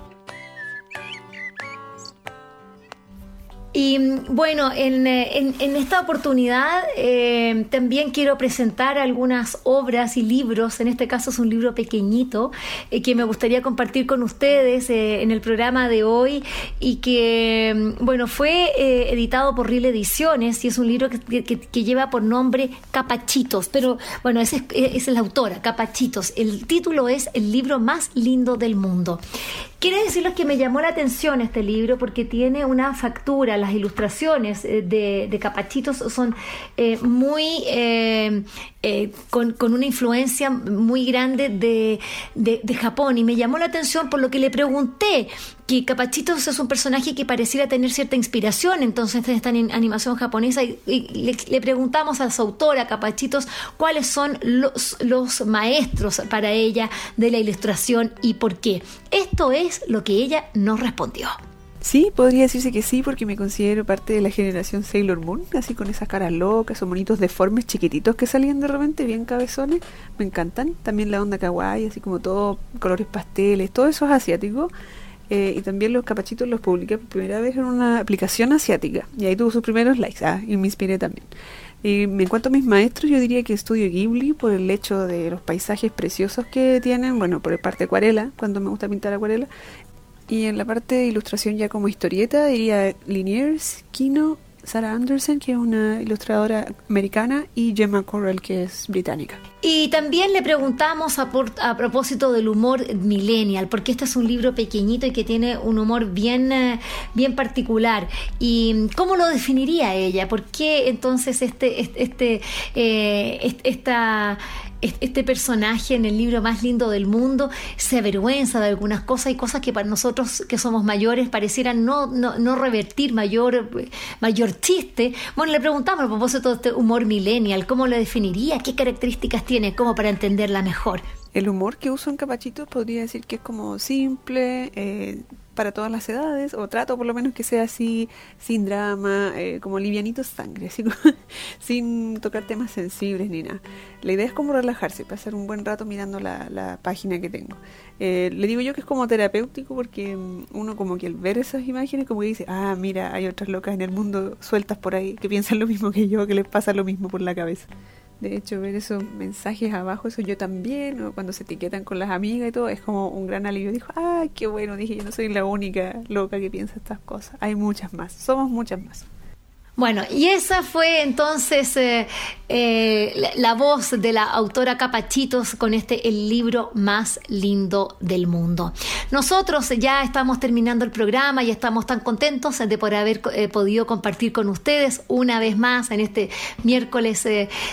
B: Y bueno, en esta oportunidad también quiero presentar algunas obras y libros. En este caso es un libro pequeñito que me gustaría compartir con ustedes en el programa de hoy, y que bueno, fue editado por Riel Ediciones, y es un libro que lleva por nombre Capachitos, pero bueno, esa es la autora, Capachitos. El título es El libro más lindo del mundo. Quiero decirles que me llamó la atención este libro porque tiene una factura, las ilustraciones de Capachitos son con una influencia muy grande de Japón, y me llamó la atención por lo que le pregunté, que Capachitos es un personaje que pareciera tener cierta inspiración entonces esta animación japonesa, y le preguntamos a su autora, Capachitos, cuáles son los maestros para ella de la ilustración y por qué. Esto es lo que ella nos respondió.
K: Sí, podría decirse que sí, porque me considero parte de la generación Sailor Moon, así con esas caras locas, esos monitos deformes chiquititos que salían de repente, bien cabezones, me encantan. También la onda kawaii, así como todo, colores pasteles, todo eso es asiático. Y también los Capachitos los publiqué por primera vez en una aplicación asiática, y ahí tuvo sus primeros likes, y me inspiré también. Y en cuanto a mis maestros, yo diría que estudio Ghibli por el hecho de los paisajes preciosos que tienen, bueno, por el parte acuarela, cuando me gusta pintar acuarela. Y en la parte de ilustración ya como historieta diría Liniers, Kino, Sarah Anderson, que es una ilustradora americana, y Gemma Correll, que es británica.
B: Y también le preguntamos a propósito del humor millennial, porque este es un libro pequeñito y que tiene un humor bien particular. ¿Y cómo lo definiría ella? ¿Por qué entonces este personaje en el libro más lindo del mundo se avergüenza de algunas cosas, y cosas que para nosotros que somos mayores parecieran no revertir mayor chiste? Bueno, le preguntamos a propósito de este humor millennial, ¿cómo lo definiría? ¿Qué características tiene? ¿Cómo para entenderla mejor?
K: El humor que uso en Capachitos podría decir que es como simple, para todas las edades, o trato por lo menos que sea así, sin drama, como livianito sangre, así como, sin tocar temas sensibles ni nada. La idea es como relajarse, pasar un buen rato mirando la página que tengo. Le digo yo que es como terapéutico, porque uno como que al ver esas imágenes como que dice, mira, hay otras locas en el mundo sueltas por ahí que piensan lo mismo que yo, que les pasa lo mismo por la cabeza. De hecho, ver esos mensajes abajo, eso yo también, o cuando se etiquetan con las amigas y todo, es como un gran alivio. Dijo, qué bueno, dije, yo no soy la única loca que piensa estas cosas. Hay muchas más, somos muchas más.
B: Bueno, y esa fue entonces la voz de la autora Capachitos con el libro más lindo del mundo. Nosotros ya estamos terminando el programa y estamos tan contentos de por haber podido compartir con ustedes una vez más en este miércoles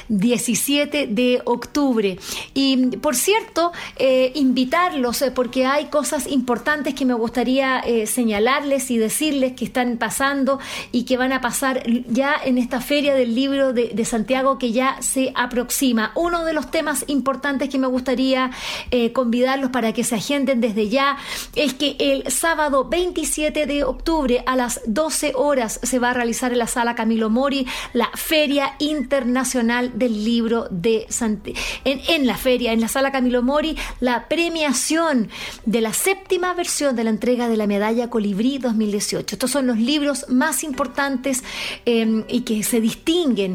B: 17 de octubre. Y por cierto, invitarlos, porque hay cosas importantes que me gustaría señalarles y decirles que están pasando y que van a pasar ya en esta Feria del Libro de Santiago, que ya se aproxima. Uno de los temas importantes que me gustaría convidarlos para que se agenden desde ya es que el sábado 27 de octubre a las 12 horas se va a realizar en la Sala Camilo Mori la Feria Internacional del Libro de Santiago. En la Sala Camilo Mori, la premiación de la 7ª versión de la entrega de la Medalla Colibrí 2018. Estos son los libros más importantes y que se distinguen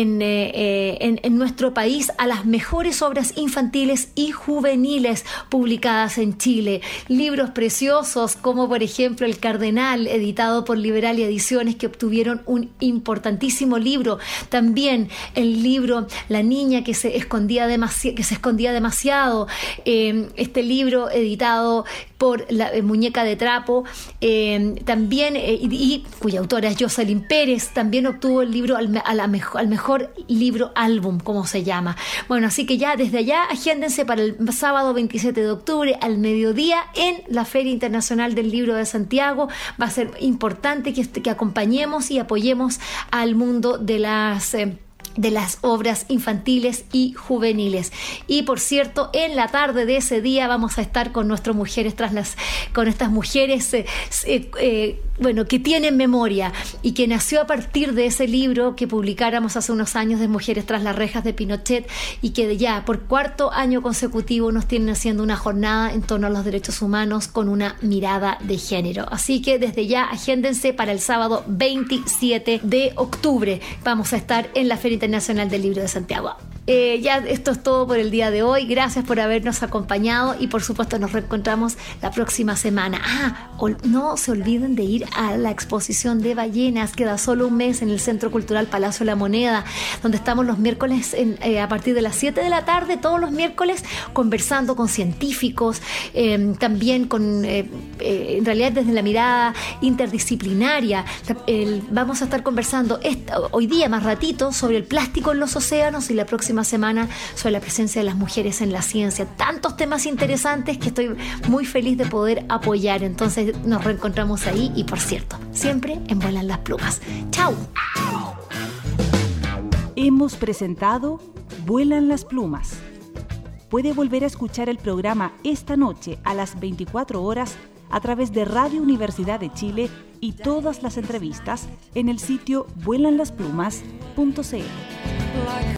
B: en nuestro país a las mejores obras infantiles y juveniles publicadas en Chile. Libros preciosos como por ejemplo El Cardenal, editado por Liberalia Ediciones, que obtuvieron un importantísimo libro. También el libro La niña que se escondía demasiado, este libro editado por la Muñeca de Trapo, también y cuya autora es Jocelyn Pérez. También obtuvo el libro al mejor libro álbum, como se llama. Bueno, así que ya desde allá agéndense para el sábado 27 de octubre al mediodía en la Feria Internacional del Libro de Santiago. Va a ser importante que acompañemos y apoyemos al mundo de las obras infantiles y juveniles. Y por cierto, en la tarde de ese día vamos a estar con nuestras mujeres con estas mujeres que tienen memoria y que nació a partir de ese libro que publicáramos hace unos años de Mujeres tras las rejas de Pinochet, y que ya por 4º año consecutivo nos tienen haciendo una jornada en torno a los derechos humanos con una mirada de género. Así que desde ya agéndense para el sábado 27 de octubre. Vamos a estar en la Feria Internacional del Libro de Santiago. Ya esto es todo por el día de hoy. Gracias por habernos acompañado y por supuesto nos reencontramos la próxima semana. No se olviden de ir a la exposición de ballenas. Queda solo un mes en el Centro Cultural Palacio de la Moneda, donde estamos los miércoles a partir de las 7 de la tarde, todos los miércoles, conversando con científicos, también con, en realidad desde la mirada interdisciplinaria. Vamos a estar conversando hoy día más ratito sobre el plástico en los océanos y la próxima semana sobre la presencia de las mujeres en la ciencia. Tantos temas interesantes que estoy muy feliz de poder apoyar. Entonces nos reencontramos ahí y, por cierto, siempre en Vuelan las Plumas. ¡Chao!
A: Hemos presentado Vuelan las Plumas. Puede volver a escuchar el programa esta noche a las 24 horas a través de Radio Universidad de Chile y todas las entrevistas en el sitio vuelanlasplumas.cl.